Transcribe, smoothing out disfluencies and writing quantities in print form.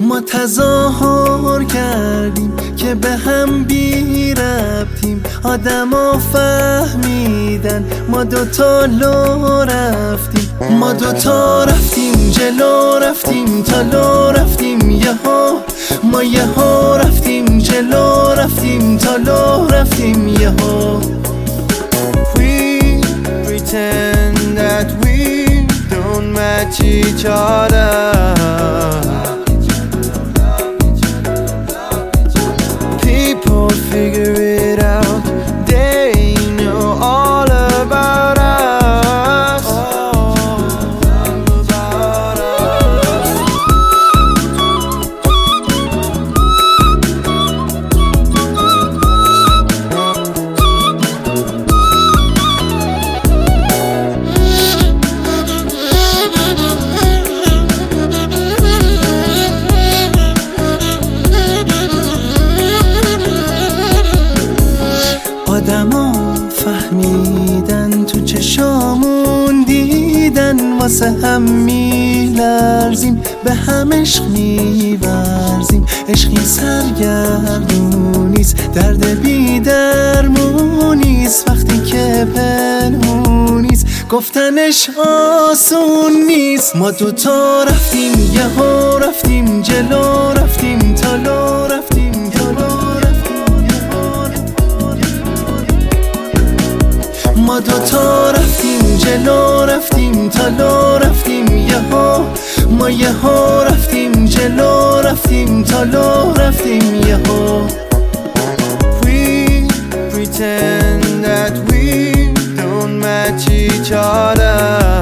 ما تظاهر کردیم که به هم بی ربطیم، آدما فهمیدن ما دوتا لو رفتیم. ما دوتا رفتیم جلو، رفتیم تا لو رفتیم یهو. ما یهو رفتیم جلو، رفتیم تا لو رفتیم یهو. We pretend that we don't match each other. People figure it out, they know all about us. آدما فهمیدن، تو چشامون دیدن، واسه هم میلرزیم، به هم عشق میورزیم. عشقی سرگردونیست، درد بی درمونیست، وقتی که پنهونیست گفتنش آسون نیست. ما دوتا رفتیم یهو، رفتیم جلو، رفتیم تا لو رفتیم ما دوتا رفتیم جلو، رفتیم تا لو رفتیم یهو. ما یهو رفتیم جلو، رفتیم تا لو رفتیم یهو. We pretend that we don't match each other.